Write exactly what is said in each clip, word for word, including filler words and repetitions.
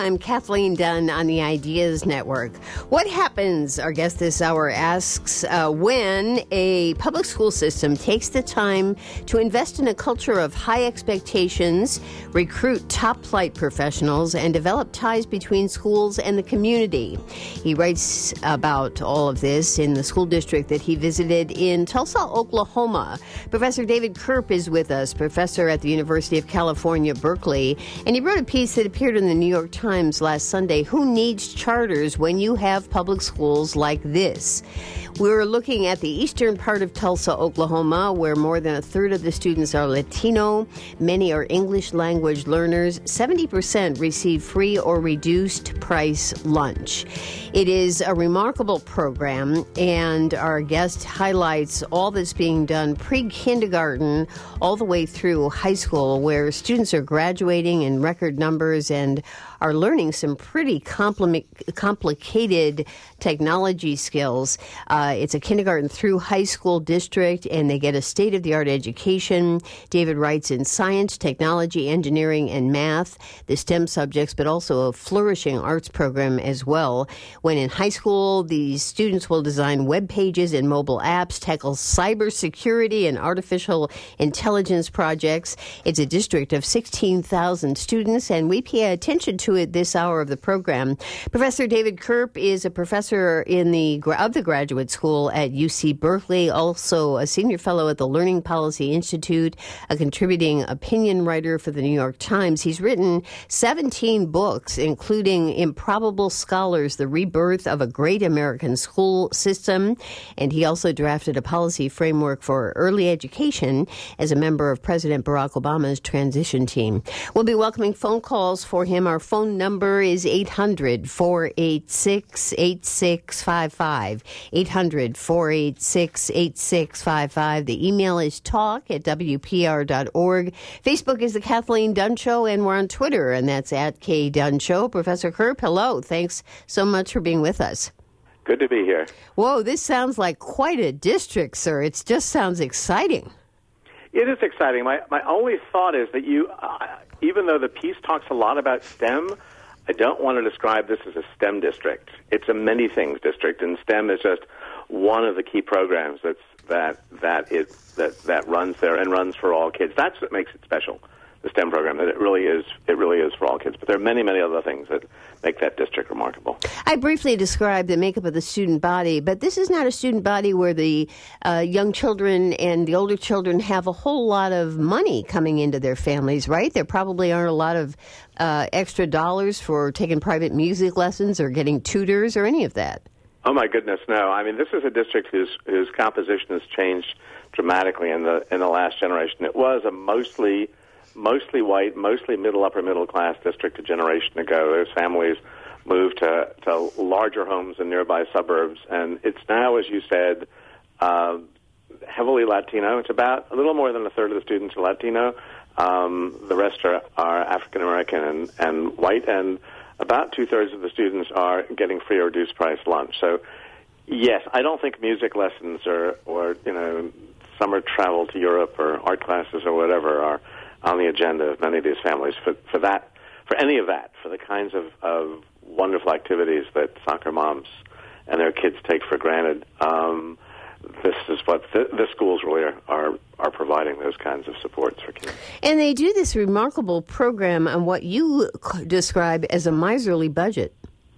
I'm Kathleen Dunn on the Ideas Network. What happens, our guest this hour asks, uh, when a public school system takes the time to invest in a culture of high expectations, recruit top-flight professionals, and develop ties between schools and the community? He writes about all of this in the school district that he visited in Tulsa, Oklahoma. Professor David Kerp is with us, professor at the University of California, Berkeley, and he wrote a piece that appeared in the New York Times last Sunday, Who Needs Charters When You Have Public Schools Like This? We're looking at the eastern part of Tulsa, Oklahoma, where more than a third of the students are Latino. Many are English language learners. seventy percent receive free or reduced price lunch. It is a remarkable program, and our guest highlights all that's being done pre-kindergarten all the way through high school, where students are graduating in record numbers and are learning some pretty compli- complicated technology skills. Uh, it's a kindergarten through high school district, and they get a state-of-the-art education. David writes in science, technology, engineering, and math, the STEM subjects, but also a flourishing arts program as well. When in high school, these students will design web pages and mobile apps, tackle cybersecurity and artificial intelligence projects. It's a district of sixteen thousand students, and we pay attention to it this hour of the program. Professor David Kerp is a professor in the of the graduate school at U C Berkeley, also a senior fellow at the Learning Policy Institute, a contributing opinion writer for the New York Times. He's written seventeen books, including Improbable Scholars, The Rebirth of a Great American School System, and he also drafted a policy framework for early education as a member of President Barack Obama's transition team. We'll be welcoming phone calls for him. Our phone number is eight hundred, four eight six, eight six five five, eight hundred, four eight six, eight six five five. The email is talk at w p r dot org. Facebook is The Kathleen Dunn Show, and we're on Twitter, and that's at K Dunn Show. Professor Kerp, hello. Thanks so much for being with us. Good to be here. Whoa, this sounds like quite a district, sir. It just sounds exciting. It is exciting. My my only thought is that you, uh, even though the piece talks a lot about STEM, I don't want to describe this as a STEM district. It's a many things district, and STEM is just one of the key programs that's that that is that that runs there and runs for all kids. That's what makes it special, the STEM program. That it really is it really is for all kids. But there are many many other things that make that district remarkable. I briefly described the makeup of the student body, but this is not a student body where the uh, young children and the older children have a whole lot of money coming into their families, right? There probably aren't a lot of uh, extra dollars for taking private music lessons or getting tutors or any of that. Oh my goodness, no! I mean, this is a district whose whose composition has changed dramatically in the in the last generation. It was a mostly mostly white, mostly middle upper middle class district a generation ago. Those families moved to to larger homes in nearby suburbs, and it's now, as you said, uh, heavily Latino. It's about a little more than a third of the students are Latino. Um, the rest are, are African American and, and white, and about two-thirds of the students are getting free or reduced price lunch. So, yes, I don't think music lessons or, or you know, summer travel to Europe or art classes or whatever are on the agenda of many of these families. For, for that, for any of that, for the kinds of, of wonderful activities that soccer moms and their kids take for granted, um, this is what the, the schools really are, are are providing, those kinds of supports for kids. And they do this remarkable program on what you describe as a miserly budget.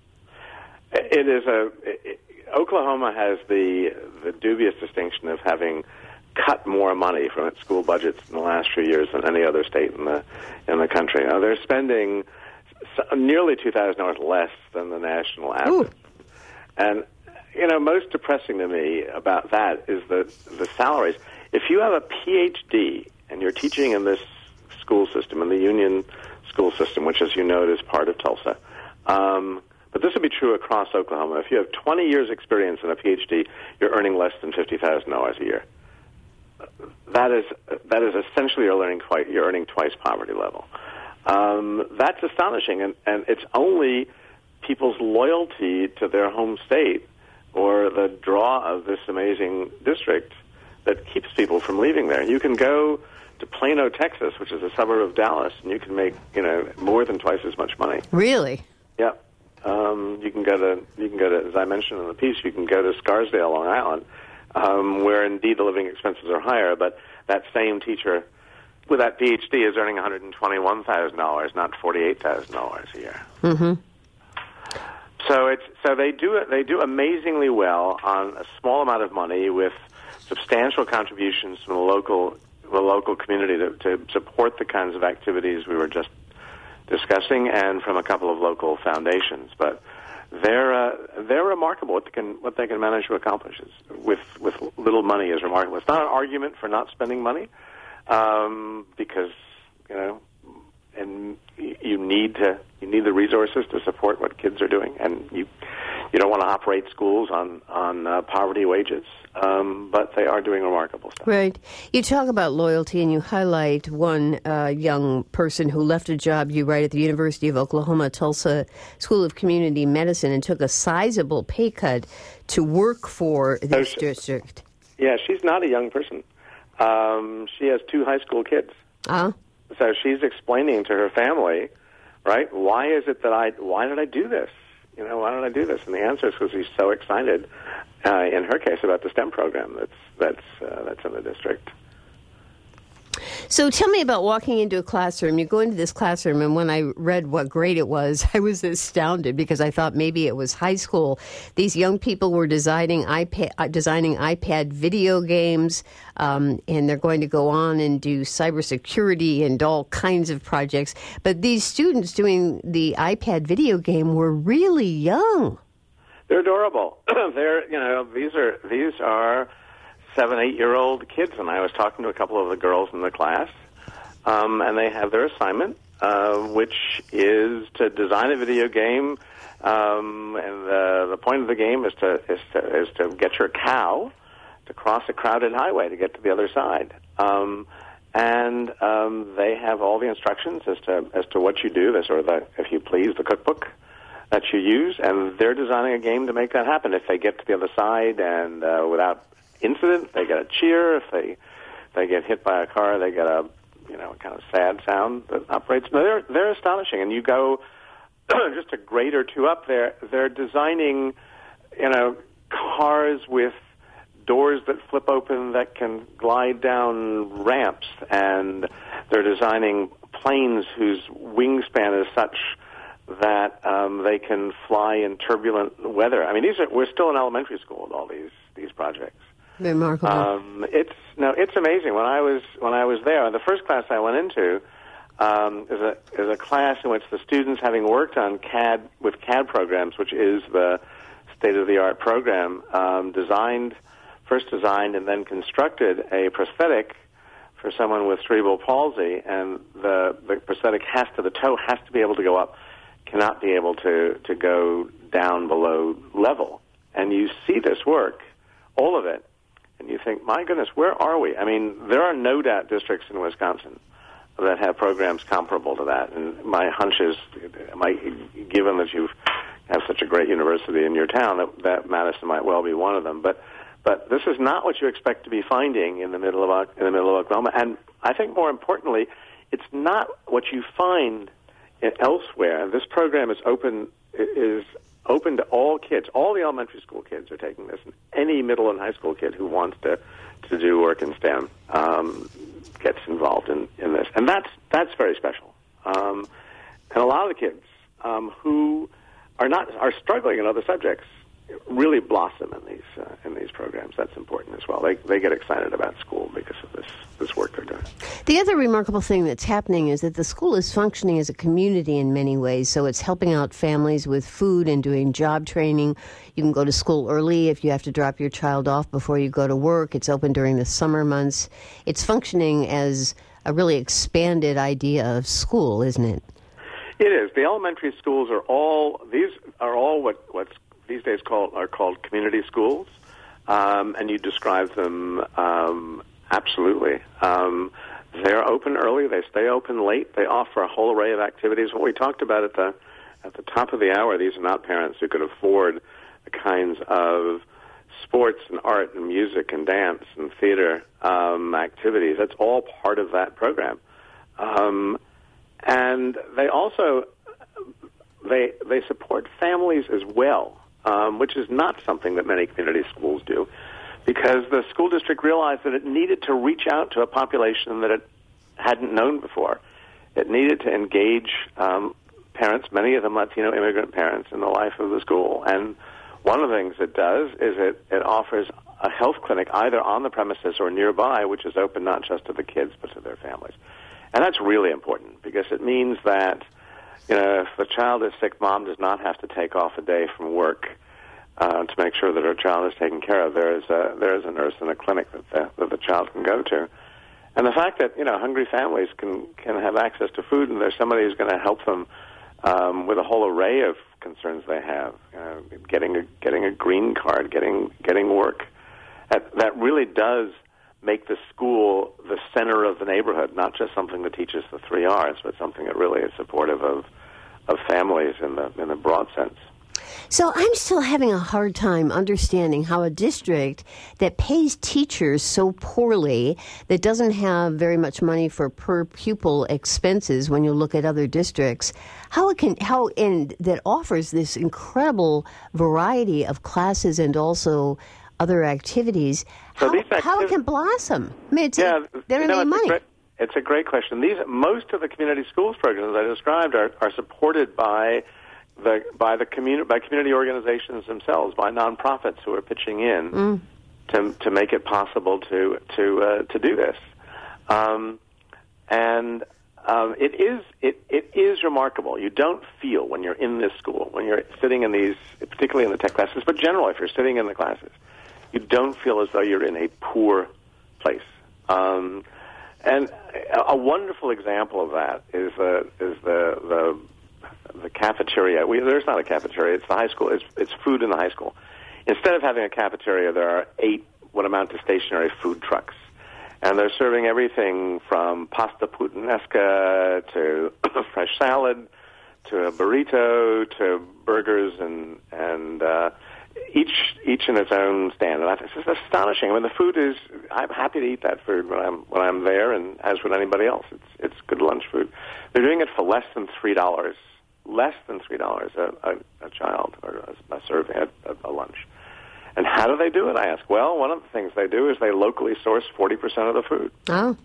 It is a it, Oklahoma has the the dubious distinction of having cut more money from its school budgets in the last few years than any other state in the in the country. Now, they're spending nearly two thousand dollars less than the national average. Ooh. And you know, most depressing to me about that is the the salaries. If you have a P H D and you're teaching in this school system, in the union school system, which, as you know, is part of Tulsa, um, but this would be true across Oklahoma. If you have twenty years' experience in a P H D, you're earning less than fifty thousand dollars a year. That is that is essentially you're earning twice you're earning twice poverty level. Um, that's astonishing, and, and it's only people's loyalty to their home state or the draw of this amazing district that keeps people from leaving there. You can go to Plano, Texas, which is a suburb of Dallas, and you can make, you know, more than twice as much money. Really? Yeah. Um, you can go to, you can go to, as I mentioned in the piece, you can go to Scarsdale, Long Island, um, where indeed the living expenses are higher, but that same teacher with that P H D is earning one hundred twenty-one thousand dollars, not forty-eight thousand dollars a year. Mm-hmm. So it's so they do it. They do amazingly well on a small amount of money with substantial contributions from the local the local community to, to support the kinds of activities we were just discussing, and from a couple of local foundations. But they're uh, they're remarkable. What they can what they can manage to accomplish is, with with little money is remarkable. It's not an argument for not spending money, um, because you know, and you need to you need the resources to support what kids are doing, and you you don't want to operate schools on on uh, poverty wages. Um, but they are doing remarkable stuff. Right. You talk about loyalty, and you highlight one uh, young person who left a job, you write, at the University of Oklahoma Tulsa School of Community Medicine and took a sizable pay cut to work for this so she, district. Yeah, she's not a young person. Um, she has two high school kids. Uh-huh. So she's explaining to her family, right, why is it that I, why did I do this? You know, why did I do this? And the answer is because she's so excited, uh, in her case, about the STEM program that's that's uh, that's in the district. So tell me about walking into a classroom. You go into this classroom, and when I read what grade it was, I was astounded because I thought maybe it was high school. These young people were designing iPad, uh, designing iPad video games, um, and they're going to go on and do cybersecurity and all kinds of projects. But these students doing the iPad video game were really young. They're adorable. They're, you know, these are these are. seven, eight-year-old kids, and I was talking to a couple of the girls in the class, um, and they have their assignment, uh, which is to design a video game, um, and the, the point of the game is to, is to is to get your cow to cross a crowded highway to get to the other side. Um, and um, they have all the instructions as to as to what you do, the sort of the, if you please, the cookbook that you use, and they're designing a game to make that happen. If they get to the other side and uh, without incident, they get a cheer. If they they get hit by a car, they get a you know kind of sad sound that operates. No, they're they're astonishing. And you go just a grade or two up there, they're designing you know cars with doors that flip open that can glide down ramps, and they're designing planes whose wingspan is such that um, they can fly in turbulent weather. I mean, these are we're still in elementary school with all these these projects. Remarkable. Um, it's no, it's amazing. When I was when I was there, the first class I went into um, is a is a class in which the students, having worked on C A D with C A D programs, which is the state of the art program, um, designed first designed and then constructed a prosthetic for someone with cerebral palsy, and the the prosthetic has to the toe has to be able to go up, cannot be able to to go down below level. And you see this work, all of it. And you think, my goodness, where are we? I mean, there are no doubt districts in Wisconsin that have programs comparable to that. And my hunch is, my, given that you have such a great university in your town, that, that Madison might well be one of them. But but this is not what you expect to be finding in the middle of in the middle of Oklahoma. And I think more importantly, it's not what you find elsewhere. This program is open is. open to all kids. All the elementary school kids are taking this, and any middle and high school kid who wants to, to do work in STEM um, gets involved in, in this. And that's that's very special. Um, and a lot of the kids um, who are not are struggling in other subjects really blossom in these uh, in these programs. That's important as well. They they get excited about school because of this this work they're doing. The other remarkable thing that's happening is that the school is functioning as a community in many ways. So it's helping out families with food and doing job training. You can go to school early if you have to drop your child off before you go to work. It's open during the summer months. It's functioning as a really expanded idea of school, isn't it? It is. The elementary schools are all these are all what what's these days called are called community schools, um, and you describe them um, absolutely. Um, they're open early. They stay open late. They offer a whole array of activities. What we talked about at the at the top of the hour, these are not parents who could afford the kinds of sports and art and music and dance and theater um, activities. That's all part of that program. Um, and they also they they support families as well, um, which is not something that many community schools do, because the school district realized that it needed to reach out to a population that it hadn't known before. It needed to engage um, parents, many of them Latino immigrant parents, in the life of the school. And one of the things it does is it, it offers a health clinic either on the premises or nearby, which is open not just to the kids but to their families. And that's really important, because it means that, you know, if the child is sick, mom does not have to take off a day from work uh, to make sure that her child is taken care of. There is a, there is a nurse in a clinic that the, that the child can go to. And the fact that, you know, hungry families can, can have access to food, and there's somebody who's going to help them um, with a whole array of concerns they have, uh, getting a getting a green card, getting getting work, that, that really does make the school the center of the neighborhood, not just something that teaches the three R's, but something that really is supportive of of families in the in the broad sense. So I'm still having a hard time understanding how a district that pays teachers so poorly, that doesn't have very much money for per pupil expenses when you look at other districts, how it can how and that offers this incredible variety of classes and also other activities, so how, these activities, how it can blossom. I mean, it's, yeah, they don't no, have any money. A great, it's a great question. These most of the community schools programs I described are, are supported by the by the community by community organizations themselves, by nonprofits who are pitching in mm. to to make it possible to to uh, to do this, um, and um, it is it it is remarkable. You don't feel when you're in this school, when you're sitting in these, particularly in the tech classes, but generally if you're sitting in the classes, you don't feel as though you're in a poor place. Um, and a, a wonderful example of that is uh, is the the the cafeteria. We, there's not a cafeteria. It's the high school. It's, it's food in the high school. Instead of having a cafeteria, there are eight what amount to stationary food trucks. And they're serving everything from pasta puttanesca to fresh salad to a burrito to burgers, and and uh, each each in its own stand. And I think it's just astonishing. I mean, the food is. I'm happy to eat that food when I'm when I'm there, and as would anybody else. It's it's good lunch food. They're doing it for less than three dollars. Less than three dollars a, a, a child or a, a serving, a, a lunch. And how do they do it? I ask. Well, one of the things they do is they locally source forty percent of the food. Oh,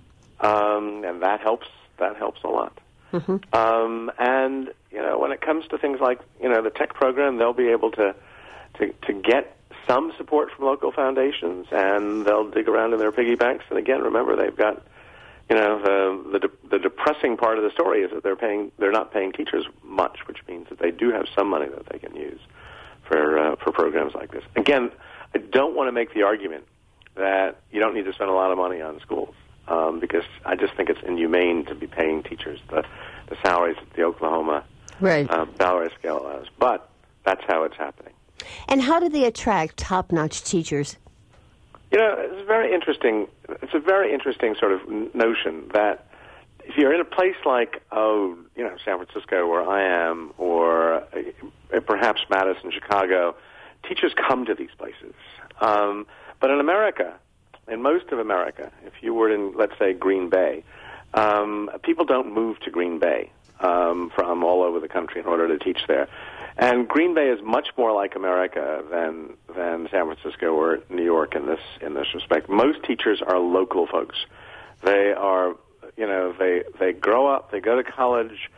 um, and that helps. That helps a lot. Mm-hmm. Um, and you know, when it comes to things like you know the tech program, they'll be able to to to get some support from local foundations, and they'll dig around in their piggy banks. And again, remember they've got. You know, the, the de- the depressing part of the story is that they're paying they're not paying teachers much, which means that they do have some money that they can use for uh, for programs like this. Again, I don't want to make the argument that you don't need to spend a lot of money on schools, um, because I just think it's inhumane to be paying teachers the, the salaries that the Oklahoma right. uh, salary scale allows. But that's how it's happening. And how do they attract top-notch teachers? You know, it's very interesting. It's a very interesting sort of notion that if you're in a place like, oh, you know, San Francisco, where I am, or uh, perhaps Madison, Chicago, teachers come to these places. Um, but in America, in most of America, if you were in, let's say, Green Bay, um, people don't move to Green Bay um, from all over the country in order to teach there. And Green Bay is much more like America than than San Francisco or New York in this in this respect. Most teachers are local folks. They are, you know, they they grow up, they go to college,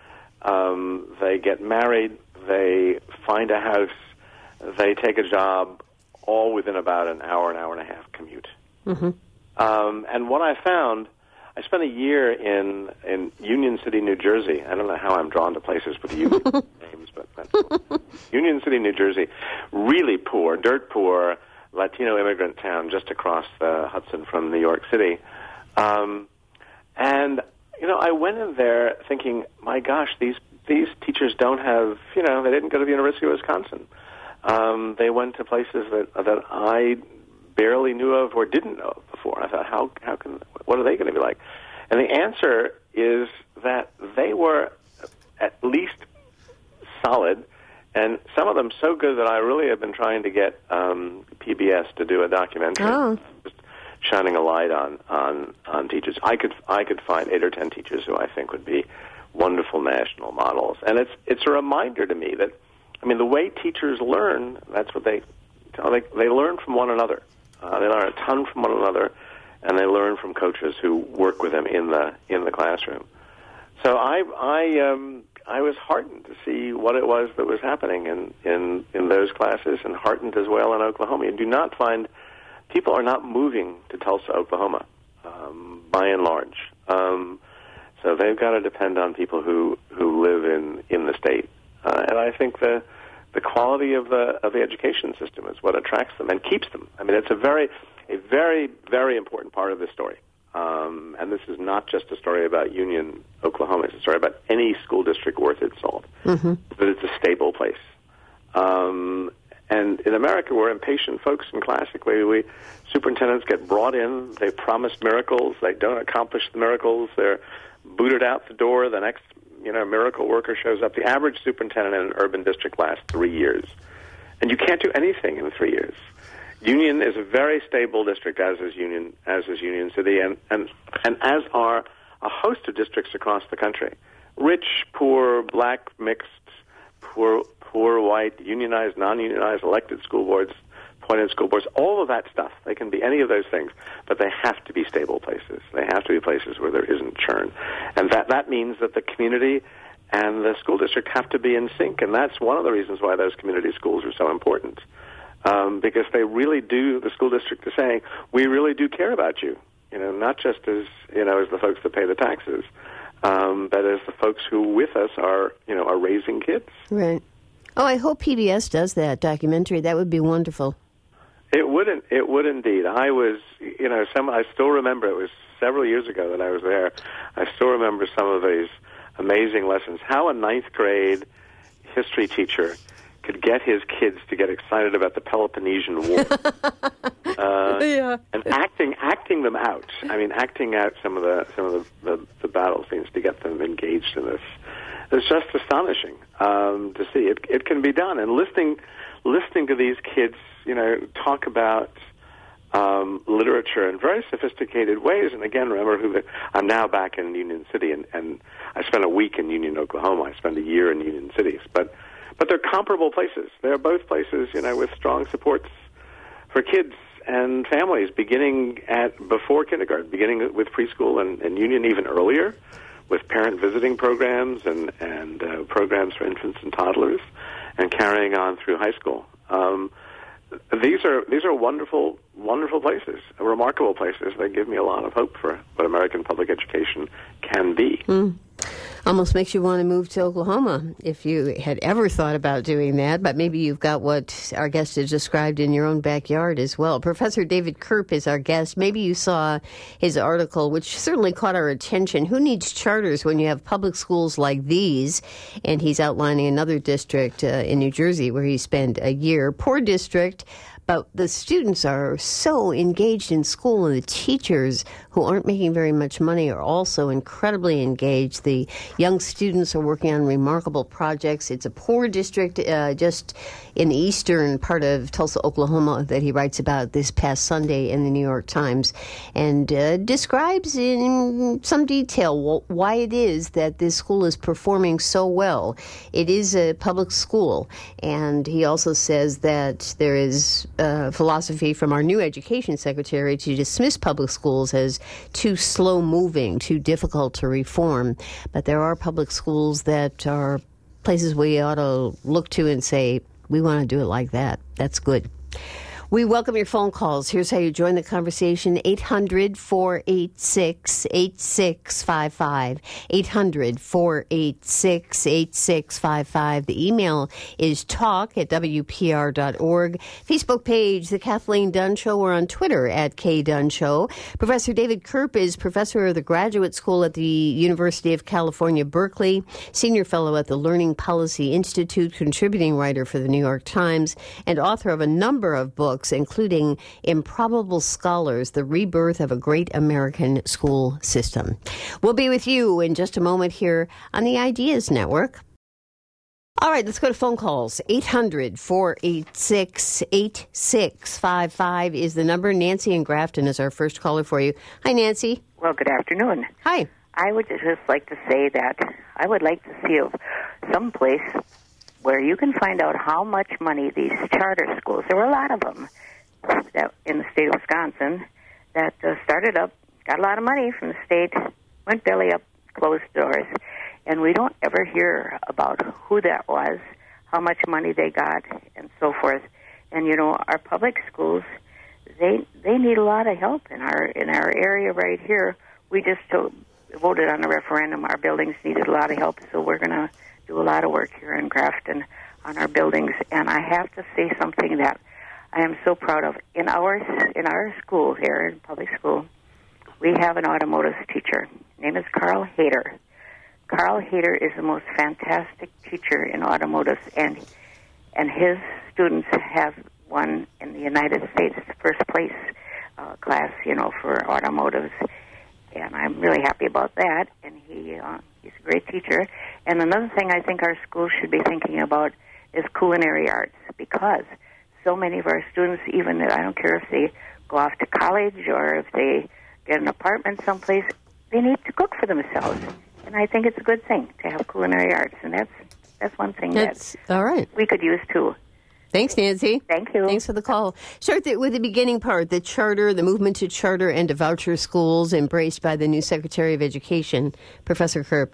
um, they get married, they find a house, they take a job, all within about an hour, an hour and a half commute. Mm-hmm. Um, and what I found. I spent a year in, in Union City, New Jersey. I don't know how I'm drawn to places with union names, but that's Union City, New Jersey. Really poor, dirt poor, Latino immigrant town just across the Hudson from New York City. Um, and, you know, I went in there thinking, my gosh, these these teachers don't have, you know, they didn't go to the University of Wisconsin. Um, they went to places that that I barely knew of or didn't know of before. I thought, how how can what are they going to be like? And the answer is that they were at least solid, and some of them so good that I really have been trying to get um, P B S to do a documentary, oh. just shining a light on, on on teachers. I could I could find eight or ten teachers who I think would be wonderful national models. And it's it's a reminder to me that, I mean, the way teachers learn, that's what they they, they learn from one another. Uh, they learn a ton from one another, and they learn from coaches who work with them in the in the classroom. So I I um, I was heartened to see what it was that was happening in, in, in those classes, and heartened as well in Oklahoma. You do not find people are not moving to Tulsa, Oklahoma, um, by and large. Um, so they've got to depend on people who, who live in, in the state. Uh, and I think the the quality of the of the education system is what attracts them and keeps them. I mean, it's a very a very very important part of this story. Um, and this is not just a story about Union, Oklahoma. It's a story about any school district worth its salt. Mm-hmm. That it's a stable place. Um, and in America, we're impatient folks in classic way. We superintendents get brought in. They promise miracles. They don't accomplish the miracles. They're booted out the door. The next, you know, miracle worker shows up. The average superintendent in an urban district lasts three years, and you can't do anything in three years. Union is a very stable district, as is Union, as is Union City, and, and, and as are a host of districts across the country. Rich, poor, black, mixed, poor, poor, white, unionized, non-unionized, elected school boards, appointed school boards, all of that stuff. They can be any of those things, but they have to be stable places. They have to be places where there isn't churn. And that, that means that the community and the school district have to be in sync, and that's one of the reasons why those community schools are so important. Um, because they really do, the school district is saying, we really do care about you, you know, not just as, you know, as the folks that pay the taxes, um, but as the folks who with us are, you know, are raising kids. Right. Oh, I hope P B S does that documentary. That would be wonderful. It wouldn't, it would indeed. I was, you know, some, I still remember, it was several years ago that I was there. I still remember some of these amazing lessons. How a ninth grade history teacher could get his kids to get excited about the Peloponnesian War, uh, yeah. and acting acting them out. I mean, acting out some of the some of the, the, the battle scenes to get them engaged in this. It's just astonishing um, to see. It it can be done, and listening listening to these kids, you know, talk about um, literature in very sophisticated ways. And again, remember who the, I'm now back in Union City, and, and I spent a week in Union, Oklahoma. I spent a year in Union Cities, but. But they're comparable places. They're both places, you know, with strong supports for kids and families, beginning at before kindergarten, beginning with preschool and, and Union even earlier, with parent visiting programs and and uh, programs for infants and toddlers, and carrying on through high school. Um, these are these are wonderful, wonderful places, remarkable places. They give me a lot of hope for what American public education can be. Mm. Almost makes you want to move to Oklahoma if you had ever thought about doing that, but maybe you've got what our guest has described in your own backyard as well. Professor David Kerp is our guest. Maybe you saw his article, which certainly caught our attention. Who needs charters when you have public schools like these? And he's outlining another district uh, in New Jersey where he spent a year. Poor district. But the students are so engaged in school, and the teachers who aren't making very much money are also incredibly engaged. The young students are working on remarkable projects. It's a poor district uh, just in the eastern part of Tulsa, Oklahoma, that he writes about this past Sunday in the New York Times, and uh, describes in some detail why it is that this school is performing so well. It is a public school, and he also says that there is Uh, philosophy from our new education secretary to dismiss public schools as too slow-moving, too difficult to reform. But there are public schools that are places we ought to look to and say, we want to do it like that. That's good. We welcome your phone calls. Here's how you join the conversation. eight hundred, four eight six, eight six five five. eight hundred, four eight six, eight six five five. The email is talk at W P R dot org. Facebook page, The Kathleen Dunn Show. We're on Twitter at K Dunn Show. Professor David Kerp is professor of the Graduate School at the University of California, Berkeley, senior fellow at the Learning Policy Institute, contributing writer for the New York Times, and author of a number of books, including Improbable Scholars, The Rebirth of a Great American School System. We'll be with you in just a moment here on the Ideas Network. All right, let's go to phone calls. eight hundred, four eight six, eight six five five is the number. Nancy in Grafton is our first caller for you. Hi, Nancy. Well, good afternoon. Hi. I would just like to say that I would like to see of some place where you can find out how much money these charter schools, there were a lot of them that in the state of Wisconsin that uh, started up, got a lot of money from the state, went belly up, closed doors, and we don't ever hear about who that was, how much money they got, and so forth. And, you know, our public schools, they they need a lot of help in our in our area right here. We just uh, voted on a referendum. Our buildings needed a lot of help, so we're going to do a lot of work here in Grafton on our buildings. And I have to say something that I am so proud of. In our in our school here, in public school, we have an automotive teacher. His name is Carl Hader. Carl Hader is the most fantastic teacher in automotives, and and his students have won in the United States first place uh, class, you know, for automotives. And I'm really happy about that. And he uh, he's a great teacher. And another thing I think our schools should be thinking about is culinary arts, because so many of our students, even I don't care if they go off to college or if they get an apartment someplace, they need to cook for themselves. And I think it's a good thing to have culinary arts, and that's that's one thing that's, that all right. we could use too. Thanks, Nancy. Thank you. Thanks for the call. Start the, with the beginning part, the charter, the movement to charter and to voucher schools embraced by the new Secretary of Education, Professor Kerp.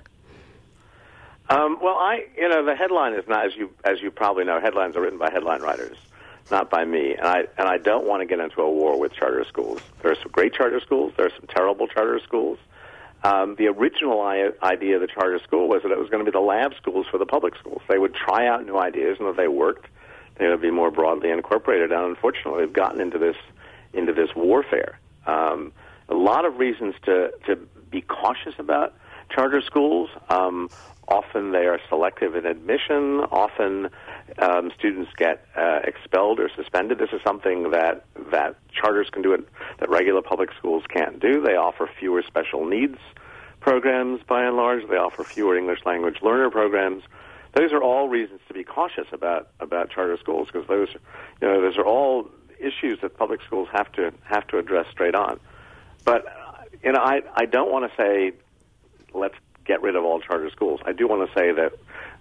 Um, well, I, you know, the headline is not, as you as you probably know, headlines are written by headline writers, not by me. And I and I don't want to get into a war with charter schools. There are some great charter schools. There are some terrible charter schools. Um, the original I- idea of the charter school was that it was going to be the lab schools for the public schools. They would try out new ideas, and if they worked, they would be more broadly incorporated. And unfortunately, we've gotten into this into this warfare. Um, a lot of reasons to to be cautious about charter schools. Um, often they are selective in admission. Often um, students get uh, expelled or suspended. This is something that that charters can do it that regular public schools can't do. They offer fewer special needs programs by and large. They offer fewer English language learner programs. Those are all reasons to be cautious about about charter schools, because those, you know, those are all issues that public schools have to have to address straight on. But you know, I I don't want to say let's get rid of all charter schools. I do want to say that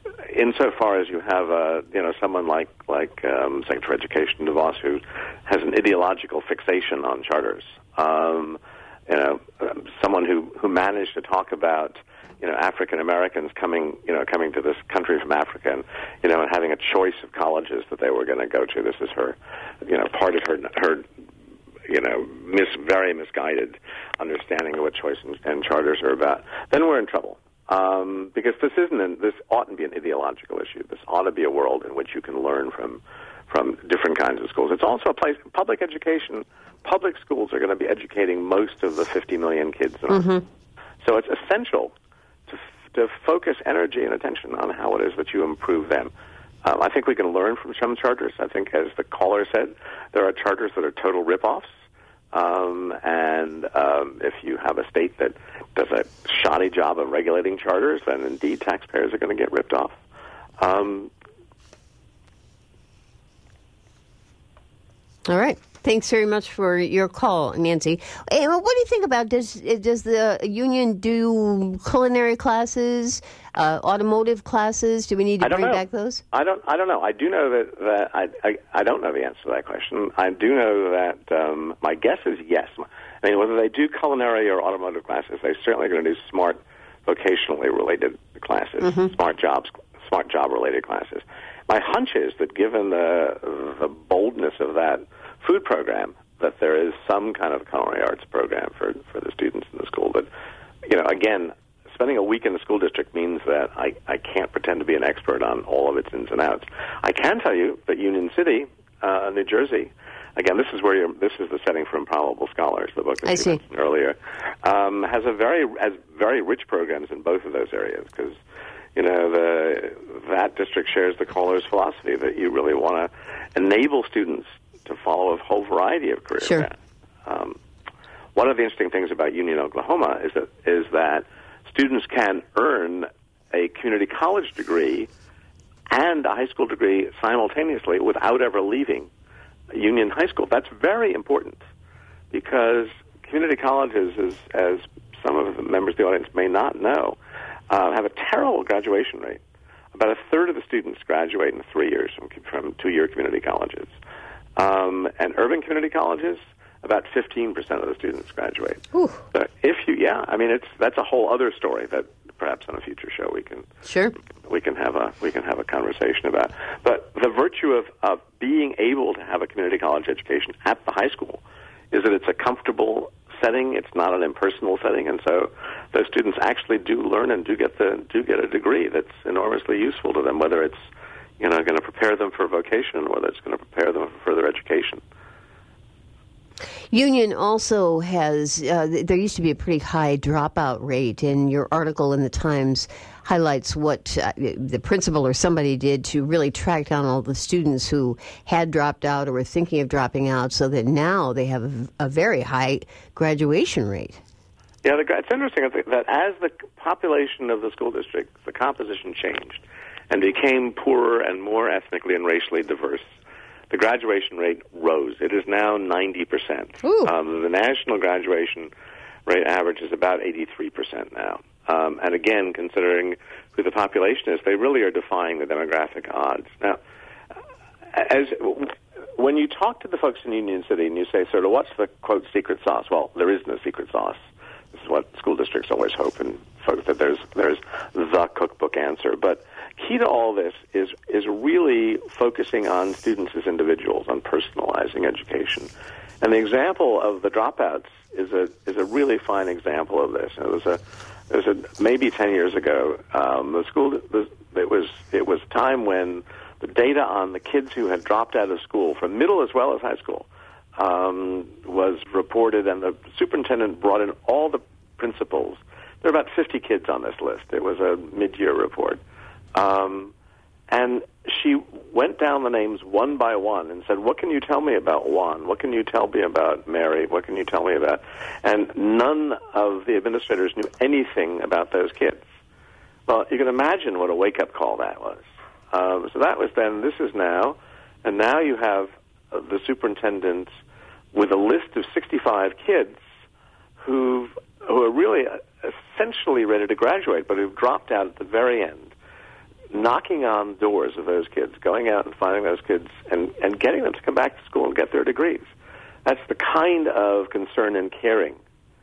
insofar as you have uh, you know someone like like um, Secretary of Education DeVos, who has an ideological fixation on charters, um, you know, um, someone who who managed to talk about you know African Americans coming you know coming to this country from Africa, and you know and having a choice of colleges that they were going to go to. This is her, you know, part of her her. you know, mis, very misguided understanding of what choice and, and charters are about, then we're in trouble. Um, because this isn't, an, this oughtn't be an ideological issue. This ought to be a world in which you can learn from, from different kinds of schools. It's also a place, public education, public schools are going to be educating most of the fifty million kids. In mm-hmm. So it's essential to, to focus energy and attention on how it is that you improve them. Um, I think we can learn from some charters. I think, as the caller said, there are charters that are total rip-offs. Um, and um, if you have a state that does a shoddy job of regulating charters, then indeed taxpayers are going to get ripped off. Um, All right. Thanks very much for your call, Nancy. Hey, what do you think about, does does the union do culinary classes, uh, automotive classes? Do we need to bring know. back those? I don't. I don't know. I do know that, that I, I. I don't know the answer to that question. I do know that um, my guess is yes. I mean, whether they do culinary or automotive classes, they're certainly going to do smart, vocationally related classes, mm-hmm. smart jobs, smart job related classes. My hunch is that, given the the boldness of that food program, that there is some kind of culinary arts program for, for the students in the school. But, you know, again, spending a week in the school district means that I, I can't pretend to be an expert on all of its ins and outs. I can tell you that Union City, uh, New Jersey, again, this is where you're, this is the setting for Improbable Scholars, the book that I you see. mentioned earlier, um, has a very has very rich programs in both of those areas, because, you know, the that district shares the caller's philosophy that you really want to enable students to follow a whole variety of career sure. paths. Um, one of the interesting things about Union, Oklahoma, is that is that students can earn a community college degree and a high school degree simultaneously without ever leaving Union High School. That's very important, because community colleges, as, as some of the members of the audience may not know, uh, have a terrible graduation rate. About a third of the students graduate in three years from, from two-year community colleges. Um, and urban community colleges, about fifteen percent of the students graduate. Ooh. So if you, yeah, I mean, it's that's a whole other story that perhaps on a future show we can sure we can have a we can have a conversation about. But the virtue of, of being able to have a community college education at the high school is that it's a comfortable setting. It's not an impersonal setting, and so those students actually do learn and do get the do get a degree that's enormously useful to them, whether it's you know going to prepare them for vocation or whether it's going to prepare them for further education. Union also has, uh, there used to be a pretty high dropout rate, and your article in the Times highlights what uh, the principal or somebody did to really track down all the students who had dropped out or were thinking of dropping out, so that now they have a, a very high graduation rate. Yeah, the, it's interesting that as the population of the school district, the composition changed and became poorer and more ethnically and racially diverse, the graduation rate rose. It is now ninety percent. Um, the national graduation rate average is about eighty-three percent now. Um, and again, considering who the population is, they really are defying the demographic odds. Now, as when you talk to the folks in Union City and you say, sort of, what's the, quote, secret sauce? Well, there is no secret sauce. This is what school districts always hope, and folks, that there's there's the cookbook answer. But key to all this is is really focusing on students as individuals, on personalizing education. And the example of the dropouts is a is a really fine example of this. It was a it was a maybe ten years ago. Um, the school the, it was it was time when the data on the kids who had dropped out of school, from middle as well as high school, um, was reported, and the superintendent brought in all the principals. There were about fifty kids on this list. It was a mid-year report. Um, and she went down the names one by one and said, what can you tell me about Juan? What can you tell me about Mary? What can you tell me about? And none of the administrators knew anything about those kids. Well, you can imagine what a wake-up call that was. Um, so that was then, this is now, and now you have uh, the superintendent with a list of sixty-five kids who've, who are really essentially ready to graduate, but who've dropped out at the very end, knocking on doors of those kids, going out and finding those kids and, and getting them to come back to school and get their degrees. That's the kind of concern and caring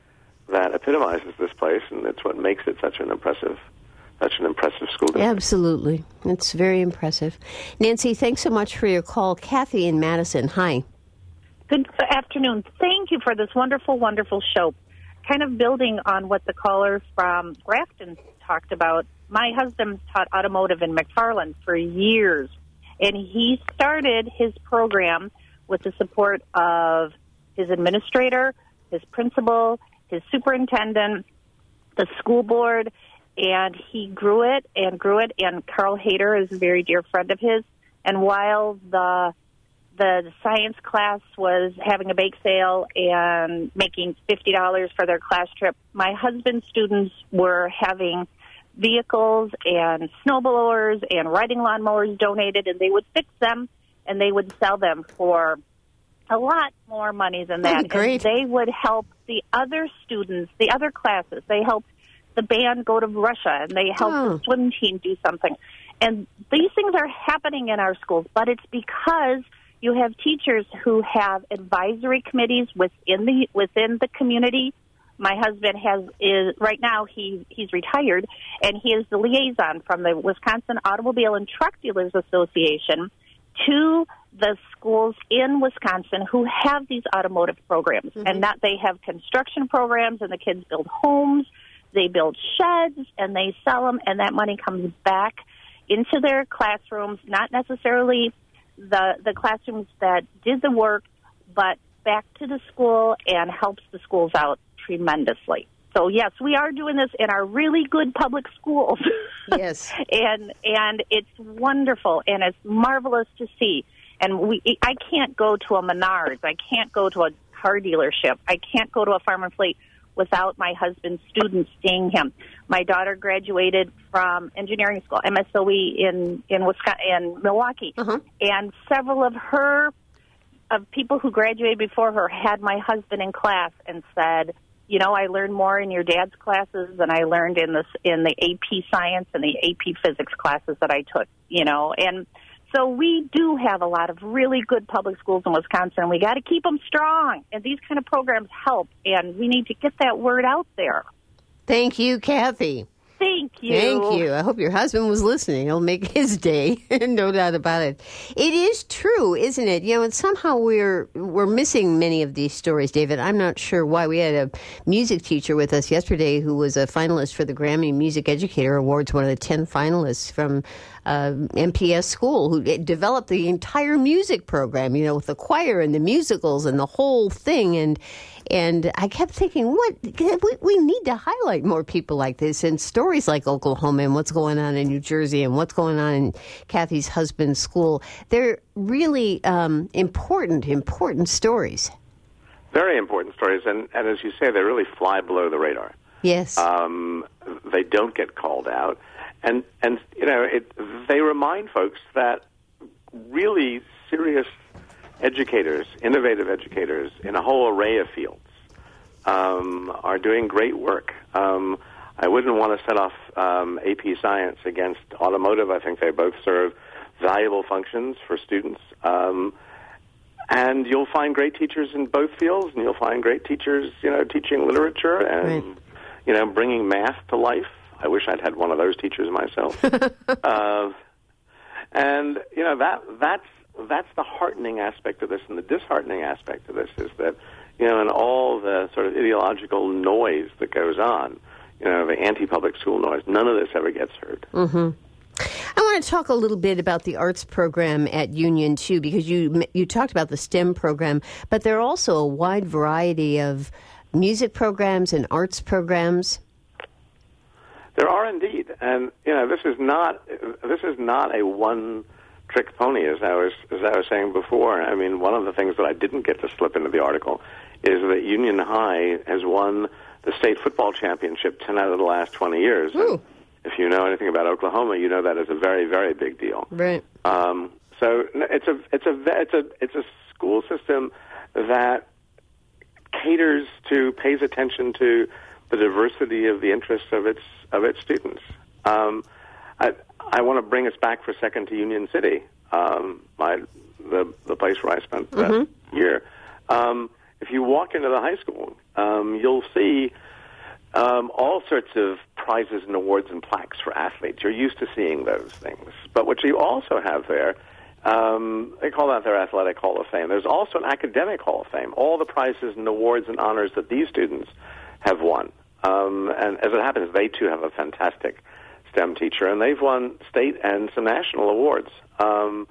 that epitomizes this place, and it's what makes it such an impressive such an impressive school district. Absolutely. It's very impressive. Nancy, thanks so much for your call. Kathy in Madison, hi. Good afternoon. Thank you for this wonderful, wonderful show. Kind of building on what the caller from Grafton talked about, my husband taught automotive in McFarland for years, and he started his program with the support of his administrator, his principal, his superintendent, the school board, and he grew it and grew it, and Carl Hader is a very dear friend of his, and while the the science class was having a bake sale and making fifty dollars for their class trip, my husband's students were having vehicles and snowblowers and riding lawnmowers donated, and they would fix them and they would sell them for a lot more money than that. Oh, great. And they would help the other students, the other classes. They helped the band go to Russia, and they helped oh. the swim team do something. And these things are happening in our schools, but it's because you have teachers who have advisory committees within the within the community. My husband has is right now he he's retired, and he is the liaison from the Wisconsin Automobile and Truck Dealers Association to the schools in Wisconsin who have these automotive programs, mm-hmm. and that they have construction programs, and the kids build homes, they build sheds, and they sell them, and that money comes back into their classrooms, not necessarily the the classrooms that did the work, but back to the school and helps the schools out tremendously. So yes, we are doing this in our really good public schools. Yes. and and it's wonderful, and it's marvelous to see. And we I can't go to a Menards, I can't go to a car dealership, I can't go to a Farm and Fleet without my husband's students seeing him. My daughter graduated from engineering school, M S O E in in Wisconsin, in Milwaukee, uh-huh. and several of her of people who graduated before her had my husband in class and said, You know, I learned more in your dad's classes than I learned in the in the A P Science and the A P Physics classes that I took. You know, and so we do have a lot of really good public schools in Wisconsin. We got to keep them strong, and these kind of programs help. And we need to get that word out there. Thank you, Kathy. Thank you. Thank you. I hope your husband was listening. It'll make his day, no doubt about it. It is true, isn't it? You know, and somehow we're we're missing many of these stories, David. I'm not sure why. We had a music teacher with us yesterday who was a finalist for the Grammy Music Educator Awards, one of the ten finalists from uh, M P S school, who developed the entire music program, you know, with the choir and the musicals and the whole thing. And And I kept thinking, what we, we need to highlight more people like this and stories like Oklahoma and what's going on in New Jersey and what's going on in Kathy's husband's school. They're really um, important, important stories. Very important stories, and, and as you say, they really fly below the radar. Yes. Um, they don't get called out, and and you know it. They remind folks that really serious educators, innovative educators in a whole array of fields, um, are doing great work. Um, I wouldn't want to set off um, A P Science against automotive. I think they both serve valuable functions for students. Um, and you'll find great teachers in both fields, and you'll find great teachers, you know, teaching literature and, right. you know, bringing math to life. I wish I'd had one of those teachers myself. uh, and, you know, that that's That's the heartening aspect of this, and the disheartening aspect of this is that, you know, in all the sort of ideological noise that goes on, you know, the anti-public school noise, none of this ever gets heard. Mm-hmm. I want to talk a little bit about the arts program at Union, too, because you you talked about the STEM program, but there are also a wide variety of music programs and arts programs. There are indeed, and, you know, this is not this is not a one trick pony, as I was as I was saying before. I mean, one of the things that I didn't get to slip into the article is that Union High has won the state football championship ten out of the last twenty years. If you know anything about Oklahoma, you know that is a very, very big deal. Right. Um, so it's a it's a it's a it's a school system that caters to, pays attention to the diversity of the interests of its of its students. Um, I, I want to bring us back for a second to Union City, um, my the the place where I spent that mm-hmm. year. Um, if you walk into the high school, um, you'll see um, all sorts of prizes and awards and plaques for athletes. You're used to seeing those things. But what you also have there, um, they call that their Athletic Hall of Fame. There's also an Academic Hall of Fame, all the prizes and awards and honors that these students have won. Um, and as it happens, they too have a fantastic STEM teacher, and they've won state and some national awards. Um,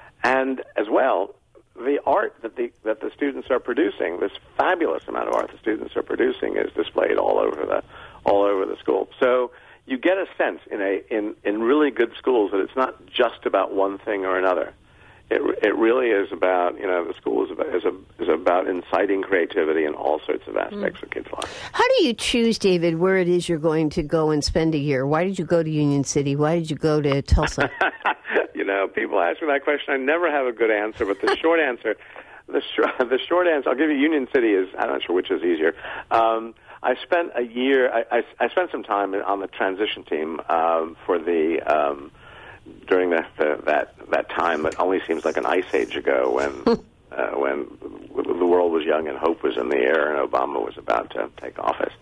and as well, the art that the that the students are producing, this fabulous amount of art the students are producing, is displayed all over the all over the school. So you get a sense in a in, in really good schools that it's not just about one thing or another. It it really is about, you know, the school is about, is, a, is about inciting creativity in all sorts of aspects mm. of kids' lives. How do you choose, David, where it is you're going to go and spend a year? Why did you go to Union City? Why did you go to Tulsa? You know, people ask me that question. I never have a good answer, but the short answer, the, sh- the short answer, I'll give you Union City is, I'm not sure which is easier. Um, I spent a year, I, I, I spent some time on the transition team um, for the... Um, during the, the, that that time that only seems like an ice age ago, when uh, when the world was young and hope was in the air and Obama was about to take office,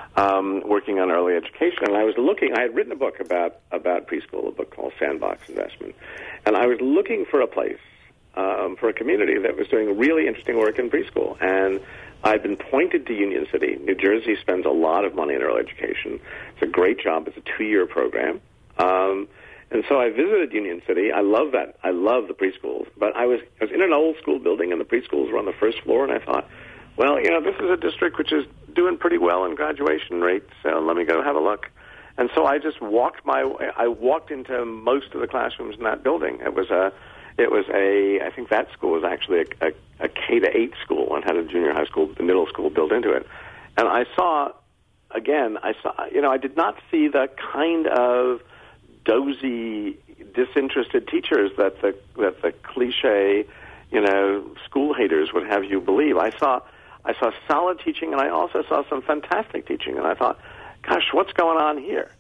um, working on early education. And I was looking, I had written a book about, about preschool, a book called Sandbox Investment, and I was looking for a place, um, for a community that was doing really interesting work in preschool. And I'd been pointed to Union City. New Jersey spends a lot of money in early education. It's a great job. It's a two-year program. Um, And so I visited Union City. I love that. I love the preschools. But I was I was in an old school building, and the preschools were on the first floor, and I thought, well, you know, this is a district which is doing pretty well in graduation rates, so let me go have a look. And so I just walked my way. I walked into most of the classrooms in that building. It was a, it was a, I think that school was actually a, a, a K to eight school and had a junior high school, the middle school built into it. And I saw, again, I saw, you know, I did not see the kind of dozy, disinterested teachers that the that the cliche, you know, school haters would have you believe. I saw I saw solid teaching, and I also saw some fantastic teaching. And I thought, gosh, what's going on here?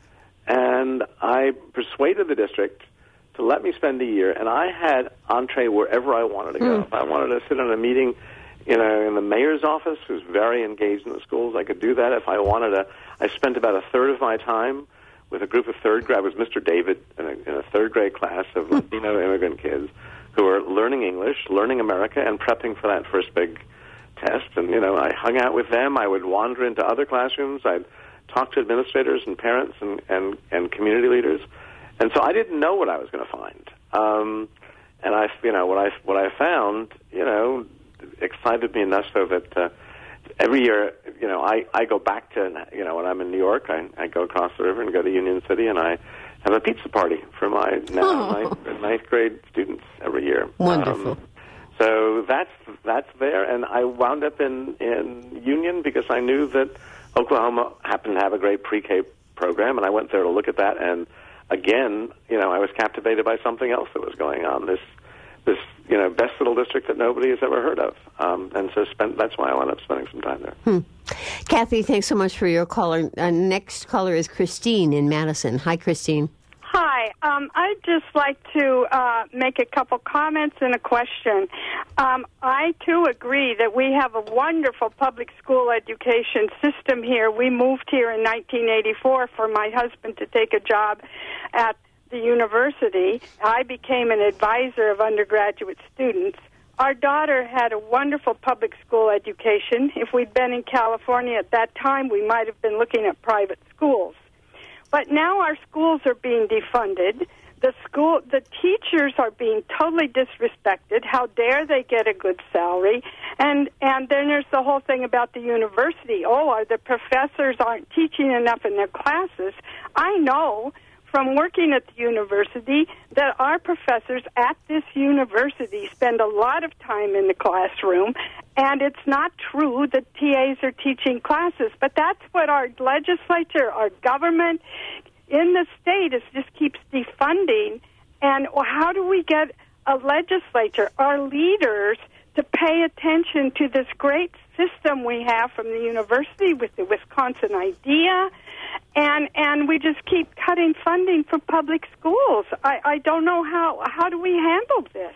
And I persuaded the district to let me spend a year, and I had entree wherever I wanted to go. Mm. If I wanted to sit in a meeting, you know, in the mayor's office, who's very engaged in the schools, I could do that. If I wanted to, I spent about a third of my time with a group of third grade, was Mister David in a, in a third grade class of Latino immigrant kids who are learning English, learning America, and prepping for that first big test. And, you know, I hung out with them. I would wander into other classrooms. I'd talk to administrators and parents and, and, and community leaders. And so I didn't know what I was going to find. Um, and I, you know, what I, what I found, you know, excited me enough so that uh, every year, you know, I, I go back to, you know, when I'm in New York, I, I go across the river and go to Union City, and I have a pizza party for my now oh. ninth, ninth grade students every year. Wonderful. Um, so that's that's there, and I wound up in, in Union because I knew that Oklahoma happened to have a great pre-K program, and I went there to look at that, and again, you know, I was captivated by something else that was going on, this this, you know, best little district that nobody has ever heard of. Um, and so spent, that's why I wound up spending some time there. Hmm. Kathy, thanks so much for your caller. Uh, next caller is Christine in Madison. Hi, Christine. Hi. Um, I'd just like to uh, make a couple comments and a question. Um, I, too, agree that we have a wonderful public school education system here. We moved here in nineteen eighty-four for my husband to take a job at the university. I became an advisor of undergraduate students. Our daughter had a wonderful public school education. If we'd been in California at that time, we might have been looking at private schools. But now our schools are being defunded. The school, the teachers are being totally disrespected. How dare they get a good salary? And and then there's the whole thing about the university. Oh, are the professors aren't teaching enough in their classes? I know from working at the university that our professors at this university spend a lot of time in the classroom, and it's not true that T As are teaching classes. But that's what our legislature, our government in the state is just keeps defunding. And how do we get a legislature, our leaders, to pay attention to this great system we have from the university with the Wisconsin idea? And and we just keep cutting funding for public schools. I, I don't know how how do we handle this?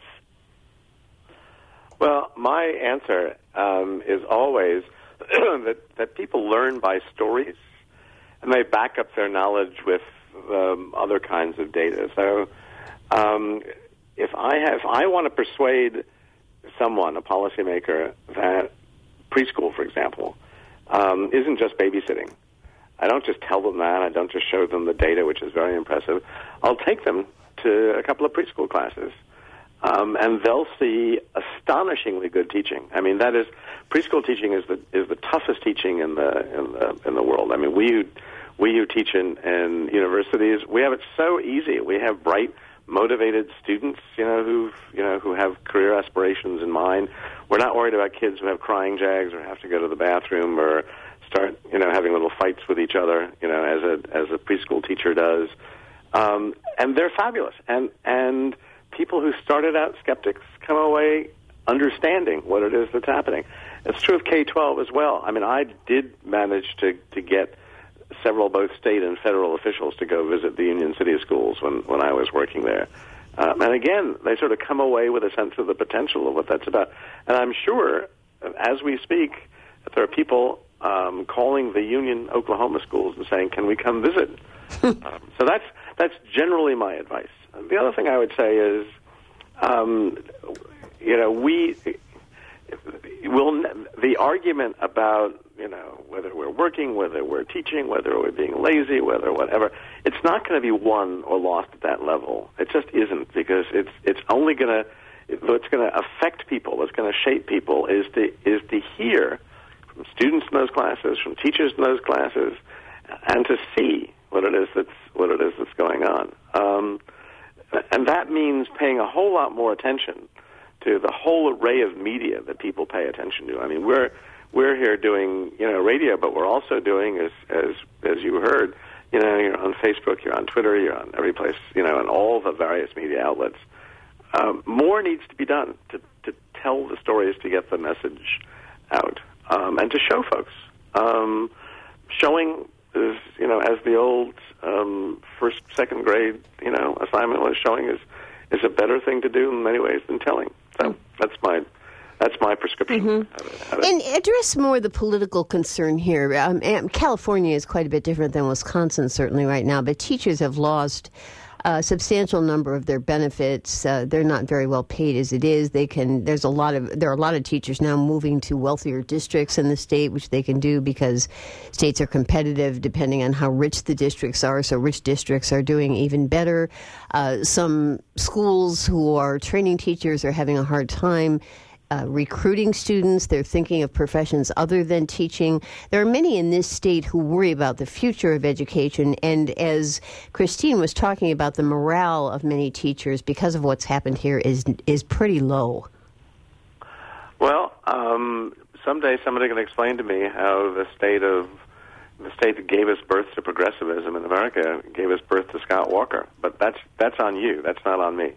Well, my answer um, is always that that people learn by stories, and they back up their knowledge with um, other kinds of data. So, um, if I have, if I want to persuade someone, a policymaker, that preschool, for example, um, isn't just babysitting. I don't just tell them that. I don't just show them the data, which is very impressive. I'll take them to a couple of preschool classes, um, and they'll see astonishingly good teaching. I mean, that is preschool teaching is the is the toughest teaching in the in the in the world. I mean, we who, we who teach in, in universities, we have it so easy. We have bright, motivated students, you know, who you know who have career aspirations in mind. We're not worried about kids who have crying jags or have to go to the bathroom or start, you know, having little fights with each other, you know, as a as a preschool teacher does, um, and they're fabulous. And and people who started out skeptics come away understanding what it is that's happening. It's true of K twelve as well. I mean, I did manage to to get several both state and federal officials to go visit the Union City schools when when I was working there. Um, and again, they sort of come away with a sense of the potential of what that's about. And I'm sure, as we speak, that there are people Um, calling the Union, Oklahoma schools and saying, can we come visit? um, so that's that's generally my advice. The other thing I would say is, um, you know, we will the argument about, you know, whether we're working, whether we're teaching, whether we're being lazy, whether whatever, it's not going to be won or lost at that level. It just isn't, because it's it's only going to what's going to affect people, what's going to shape people is to is to hear from students in those classes, from teachers in those classes, and to see what it is that's what it is that's going on. Um, and that means paying a whole lot more attention to the whole array of media that people pay attention to. I mean, we're we're here doing, you know, radio, but we're also doing, as as as you heard, you know, you're on Facebook, you're on Twitter, you're on every place, you know, and all the various media outlets. Um, more needs to be done to to tell the stories, to get the message out. um, and to show folks. Um, showing is, you know, as the old um, first, second grade, you know, assignment was, showing is is a better thing to do in many ways than telling. So mm. that's my that's my prescription. Mm-hmm. And address more the political concern here. Um, California is quite a bit different than Wisconsin, certainly right now, but teachers have lost a substantial number of their benefits. Uh, they're not very well paid as it is. They can. There's a lot of there are a lot of teachers now moving to wealthier districts in the state, which they can do because states are competitive depending on how rich the districts are. So rich districts are doing even better. Uh, some schools who are training teachers are having a hard time Uh, recruiting students. They're thinking of professions other than teaching. There are many in this state who worry about the future of education. And as Christine was talking about, the morale of many teachers because of what's happened here is is pretty low. Well, um, someday somebody can explain to me how the state of the state that gave us birth to progressivism in America gave us birth to Scott Walker. But that's that's on you. That's not on me.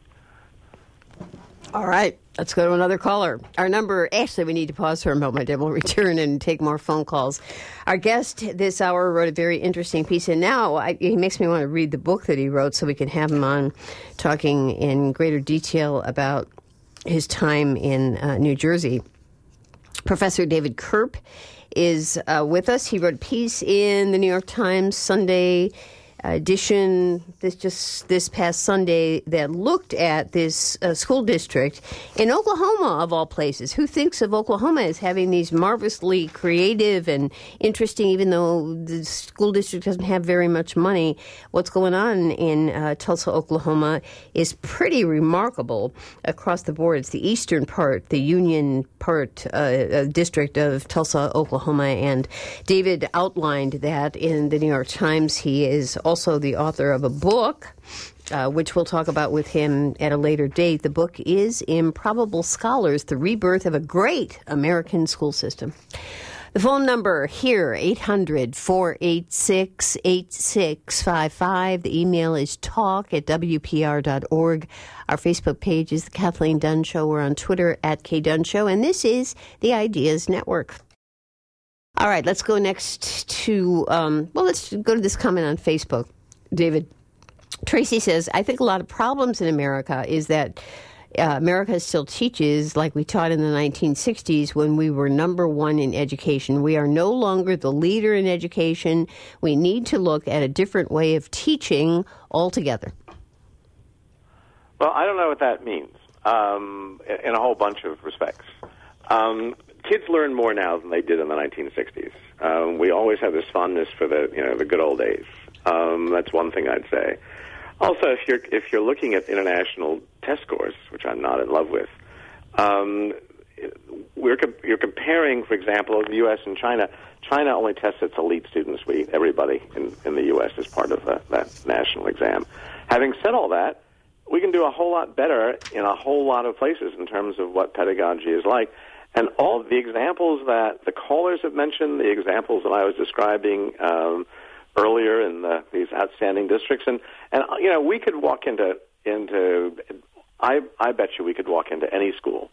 All right. Let's go to another caller. Our number, actually, we need to pause for a moment and we'll return and take more phone calls. Our guest this hour wrote a very interesting piece, and now I, he makes me want to read the book that he wrote so we can have him on talking in greater detail about his time in uh, New Jersey. Professor David Kerp is uh, with us. He wrote a piece in the New York Times Sunday edition this just this past Sunday that looked at this uh, school district in Oklahoma, of all places. Who thinks of Oklahoma as having these marvelously creative and interesting, even though the school district doesn't have very much money? What's going on in uh, Tulsa, Oklahoma is pretty remarkable across the board. It's the eastern part, the Union part uh, uh, district of Tulsa, Oklahoma, and David outlined that in the New York Times. He is also the author of a book, uh, which we'll talk about with him at a later date. The book is Improbable Scholars, The Rebirth of a Great American School System. The phone number here, eight hundred, four eight six, eight six five five. The email is talk at w p r dot org. Our Facebook page is The Kathleen Dunn Show. We're on Twitter at K Dunn Show. And this is the Ideas Network. All right, let's go next to, um, well, let's go to this comment on Facebook. David, Tracy says, I think a lot of problems in America is that uh, America still teaches like we taught in the nineteen sixties when we were number one in education. We are no longer the leader in education. We need to look at a different way of teaching altogether. Well, I don't know what that means um, in a whole bunch of respects. Um Kids learn more now than they did in the nineteen sixties. Um, we always have this fondness for the, you know, the good old days. Um, that's one thing I'd say. Also, if you're if you're looking at international test scores, which I'm not in love with, um, we're you're comparing, for example, the U S and China. China only tests its elite students. We everybody in, in the U S is part of the, that national exam. Having said all that, we can do a whole lot better in a whole lot of places in terms of what pedagogy is like. And all the examples that the callers have mentioned, the examples that I was describing um, earlier in the, these outstanding districts, and, and you know, we could walk into into I I bet you we could walk into any school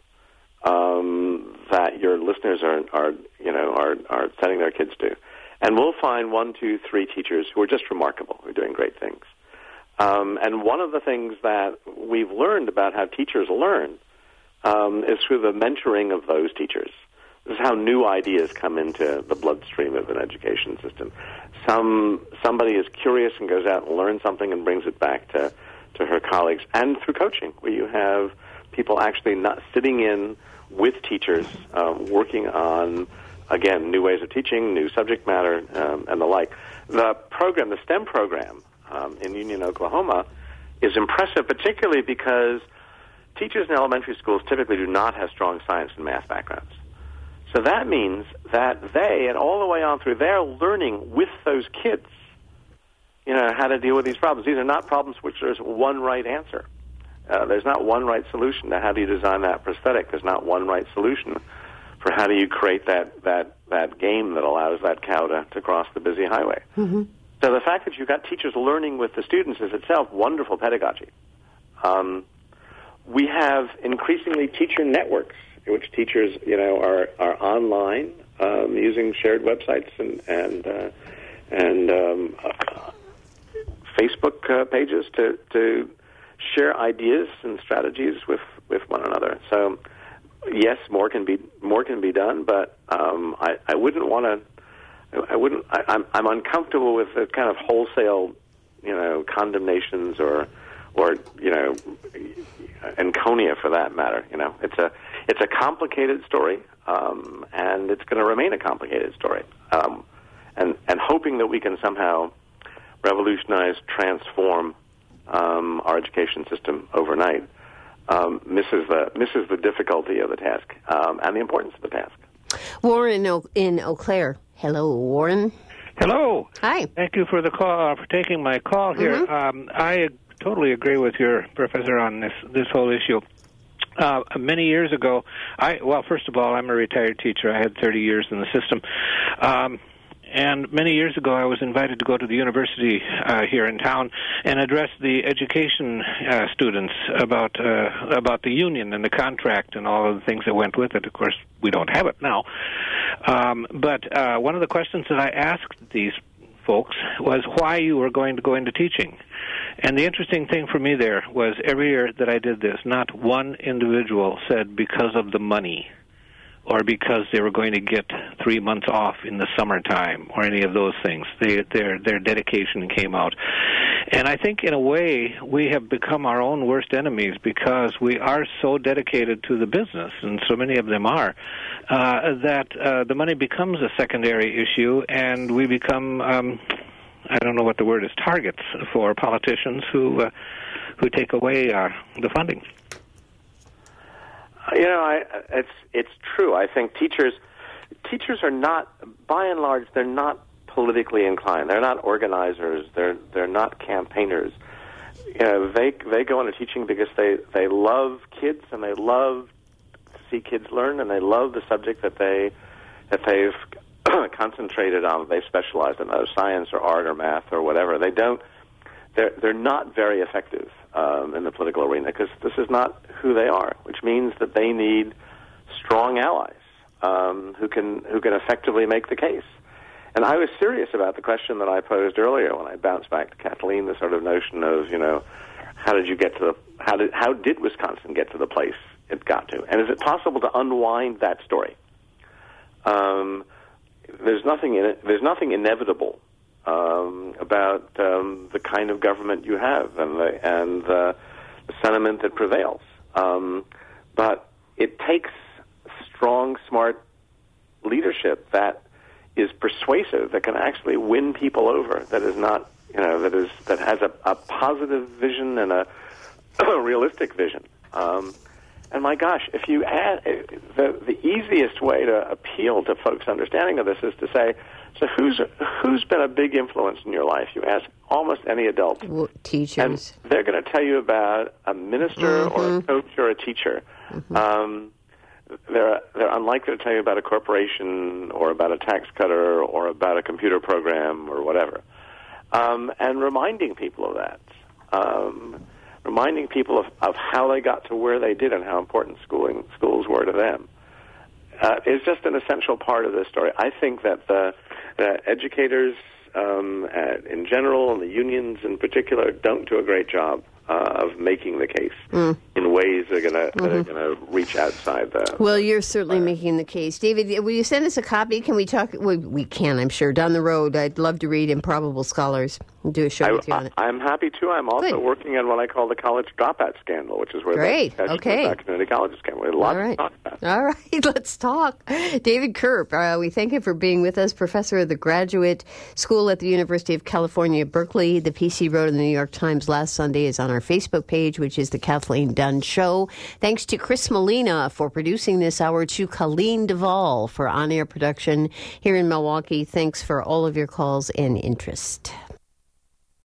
um, that your listeners are are you know are are sending their kids to, and we'll find one, two, three teachers who are just remarkable, who are doing great things. Um, and one of the things that we've learned about how teachers learn Um, is through the mentoring of those teachers. This is how new ideas come into the bloodstream of an education system. Some somebody is curious and goes out and learns something and brings it back to, to her colleagues. And through coaching, where you have people actually not sitting in with teachers, um, working on, again, new ways of teaching, new subject matter, um, and the like. The program, the STEM program um, in Union, Oklahoma, is impressive, particularly because teachers in elementary schools typically do not have strong science and math backgrounds. So that means that they, and all the way on through, they're learning with those kids, you know, how to deal with these problems. These are not problems which there's one right answer. Uh, there's not one right solution to how do you design that prosthetic. There's not one right solution for how do you create that, that, that game that allows that cow to, to cross the busy highway. Mm-hmm. So the fact that you've got teachers learning with the students is itself wonderful pedagogy. Um, We have increasingly teacher networks in which teachers, you know, are, are online um, using shared websites and and uh, and um, uh, Facebook uh, pages to to share ideas and strategies with, with one another. So, yes, more can be more can be done, but um, I, I wouldn't want to. I wouldn't. I, I'm I'm uncomfortable with the kind of wholesale, you know, condemnations or or you know, Enconia for that matter. You know, it's a it's a complicated story, um, and it's going to remain a complicated story. Um, and and hoping that we can somehow revolutionize, transform um, our education system overnight um, misses the misses the difficulty of the task um, and the importance of the task. Warren o- in Eau Claire. Hello, Warren. Hello. Hi. Thank you for the call, uh, for taking my call here. Mm-hmm. Um, I totally agree with your professor on this this whole issue. Uh, many years ago, I well, first of all, I'm a retired teacher. I had thirty years in the system. Um, And many years ago, I was invited to go to the university uh, here in town and address the education uh, students about uh, about the union and the contract and all of the things that went with it. Of course, we don't have it now. Um, but uh, one of the questions that I asked these folks was why you were going to go into teaching. And the interesting thing for me there was every year that I did this, not one individual said because of the money, or because they were going to get three months off in the summertime, or any of those things. They, their their dedication came out. And I think, in a way, we have become our own worst enemies because we are so dedicated to the business, and so many of them are, uh, that uh, the money becomes a secondary issue, and we become, um, I don't know what the word is, targets for politicians who, uh, who take away uh, the funding. You know, I, it's it's true. I think teachers teachers are not, by and large, they're not politically inclined. They're not organizers. They're they're not campaigners. You know, they they go into teaching because they, they love kids and they love to see kids learn, and they love the subject that they that they've concentrated on. They've specialized in, either science or art or math or whatever. They don't. They're they're not very effective um, in the political arena because this is not who they are, which means that they need strong allies um, who can who can effectively make the case. And I was serious about the question that I posed earlier when I bounced back to Kathleen, the sort of notion of, you know, how did you get to the how did how did Wisconsin get to the place it got to, and is it possible to unwind that story? Um, there's nothing in it. There's nothing inevitable Um, about um, the kind of government you have and the, and the, the sentiment that prevails. Um, but it takes strong, smart leadership that is persuasive, that can actually win people over, that is not, you know, that is that has a, a positive vision and a, a realistic vision. Um, and my gosh, if you add the the easiest way to appeal to folks' understanding of this is to say, so who's who's been a big influence in your life? You ask almost any adult. Well, teachers. And they're going to tell you about a minister mm-hmm. or a coach or a teacher. Mm-hmm. Um, they're, they're unlikely to tell you about a corporation or about a tax cutter or about a computer program or whatever. Um, and reminding people of that. Um, reminding people of, of how they got to where they did and how important schooling schools were to them. Uh, is just an essential part of this story. I think that the, the educators um, at, in general and the unions in particular don't do a great job uh, of making the case mm. in ways that are going to mm-hmm. going to reach outside the. Well, you're certainly uh, making the case, David. Will you send us a copy? Can we talk? We, we can, I'm sure, down the road. I'd love to read Improbable Scholars and do a show I, with you on it. I'm happy to. I'm also Good. working on what I call the college dropout scandal, which is where Great. the okay. community college scandal. We have lots All right. to talk about. All right, let's talk. David Kerp, uh, we thank you for being with us, professor of the Graduate School at the University of California, Berkeley. The piece he wrote in the New York Times last Sunday is on our Facebook page, which is The Kathleen Dunn Show. Thanks to Chris Molina for producing this hour, to Colleen Duvall for on-air production here in Milwaukee. Thanks for all of your calls and interest.